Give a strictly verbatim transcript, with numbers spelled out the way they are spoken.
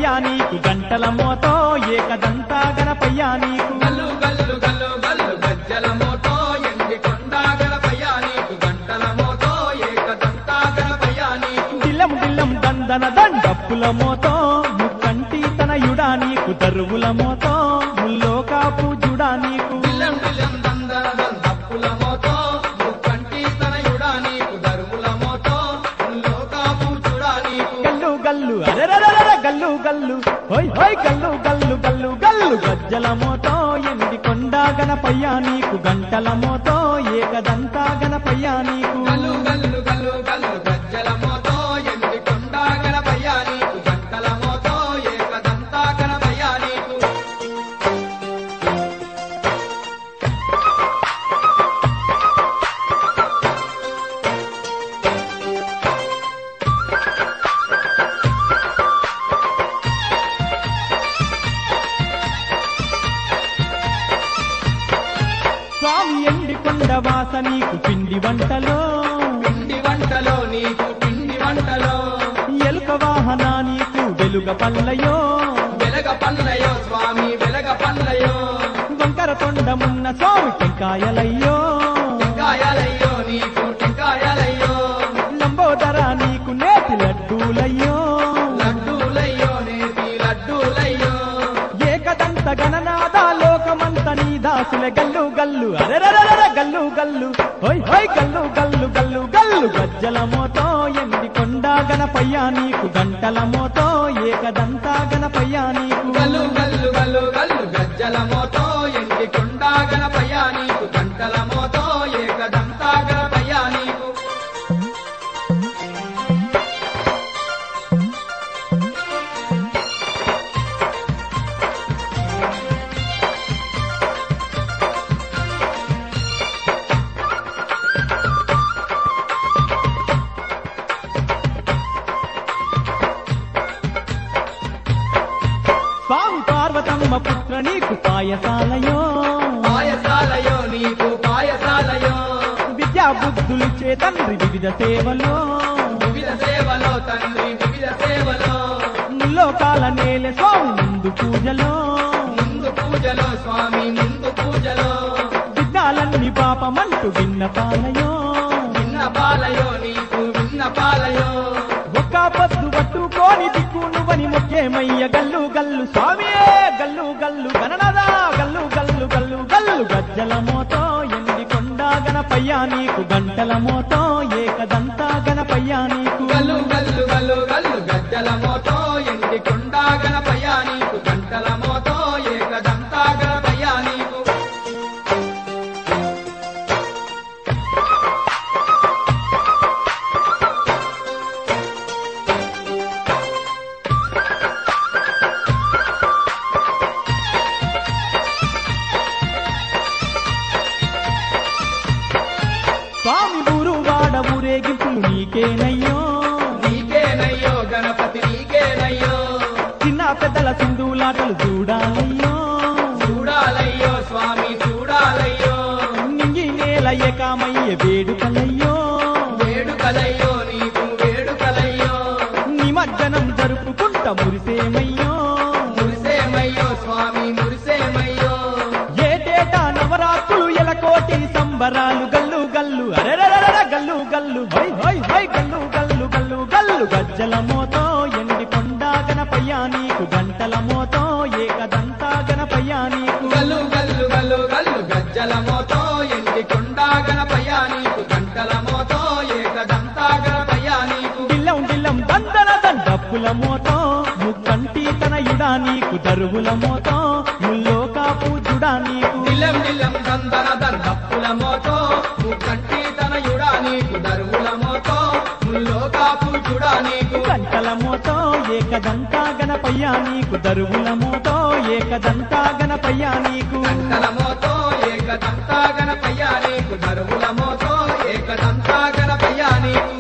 గణపయ్యా నీకు గంటల మోతో ఏకదంతా గణపయ్యా నీకు గల్లు గల్లు గల్లు గల్లు గజ్జల మోతో ఎండి కొండ గణపయ్యా నీకు గంటల మోతో ఏకదంతా గణపయ్యా నీకు దిల్లం దిల్లం దందన దండప్పుల మోతో ముక్కంటి తనయుడా నీకు దరువుల మోతో ముల్లోకా పూజుడా నీకు దిల్లం దిల్లం దందన దండప్పుల మోతో ముక్కంటి తనయుడా నీకు దరువుల మోతో ముల్లోకా పూజుడా నీకు గల్లు గల్లు అరెరరర గల్లు గల్లు హోయ్ హోయ్ గల్లు గల్లు గల్లు గల్లు గజ్జల మోతో ఎండి కొండ గణపయ్యా నీకు గంటల మోతో ఏకదంతా గణపయ్యా నీకు గల్లు గల్లు గల్లు గల్లు గజ్జల మోతో ఎండి కొండ గణపయ్యా నీకు గంటల మోతో ఏకదంతా గణపయ్యా నీకు స్వామి ఎండి కొండ వాస నీకు పిండి వంటలో పిండి వంటలో నీకు పిండి వంటలో ఎలుక వాహన నీకు వెలుగ పల్లయో వెలగ పల్లయో స్వామి వెలగ పల్లయో వంకర తొండమున్న స్వామి టెంకాయలయ్యో టెంకాయలయ్యో నీకు టెంకాయలయ్యో లంబోదర నీకు నేతి లడ్డూలయ్యో లడ్డూలయ్యో నేతి లడ్డూలయ్యో ఏకదంత గణనాద లోకమంత నీ దాసుల గల్లు గల్లు అరెరరర గల్లు గల్లు హోయ్ హోయ్ గల్లు గల్లు గల్లు గల్లు గజ్జల మోతో ఎండి కొండ గణపయ్యా నీకు గంటల మోతో ఏకదంతా గణపయ్యా నీకు గల్లు గల్లు గల్లు గల్లు గజ్జల మోతో ఎండి కొండ గణపయ్యా నీకు గంటల మోతో ఏకదంతా గణపయ్యా నీకు స్వామి పార్వతమ్మ పుత్ర నీకు పాయసాలయో పాయసాలయో నీకు పాయసాలయో విద్యా బుద్ధులు చే తండ్రి వివిధ సేవలో వివిధ సేవలో తండ్రి వివిధ సేవలో ముల్లోకాల నేల స్వామి ముందు పూజలో ముందు పూజలో స్వామి ముందు పూజలో విఘ్నాలన్నీ పాపమంటూ విన్నపాలయో విన్న పాలయో నీకు విన్న పాలయో ఒక్క పద్దు పట్టుకోని దిక్కు నువ్వని ముఖ్యమయ్య గల్లు గల్లు స్వామి గల్లు గల్లు గణనదా గల్లు గల్లు గల్లు గల్లు గజ్జల మోతో ఎండి కొండ గణపయ్యా నీకు గంటల మోతో ఏకదంతా గణపయ్యా నీకు గల్లు గల్లు గల్లు గల్లు గజ్జల మోతో ఎండి కొండ గణపయ్యా నీకు గంటల మోతో ఏకదంతా గణపయ్యా నీకు స్వామి ఊరు వాడ ఊరేగింపులు నీకేనయ్యో నీకేనయ్యో గణపతి నీకేనయ్యో చిన్న పెద్దల సింధులాటలు చూడాలయ్యో చూడాలయ్యో స్వామి చూడాలయ్యో నింగి నేల ఏకామయ్య వేడుకలయ్యో వేడుకలయ్యో నీకు వేడుకలయ్యో నిమజ్జనం జరుపుకుంట మురిసేమయ్యో మురిసేమయ్యో స్వామి మురిసేమయ్యో ఏటేటా నవరాత్రులు ఎలకోటి సంబరాలు గల్లు గల్లు అరెరరర గల్లు గల్లు హై హై హై గల్లు గల్లు గల్లు గల్లు గజ్జల మోతో ఎండి కొండ గణపయ్యా నీకు గంటల మోతో ఏకదంతా గణపయ్యా నీకు గల్లు గల్లు గల్లు గల్లు గజ్జల మోతో ఎండి కొండ గణపయ్యా నీకు గంటల మోతో ఏకదంతా గణపయ్యా నీకు దిల్లం దిల్లం దందన దండప్పుల మోతో ముక్కంటి తనయుడా నీకు దరువుల మోతో ముల్లోకా పూజుడా నీకు నిలం నిలం దందన దండప్పుల మోతో ముక్కంటి తనయుడా నీకు దరువుల మోతో ముల్లోకా పూజుడా నీకు గంటల మోతో ఏకదంతా గణపయ్యా నీకు దరువుల మోతో ఏకదంతా గణపయ్యా నీకు గంటల మోతో ఏకదంతా గణపయ్యా నీకు దరువుల మోతో ఏకదంతా గణపయ్యా నీకు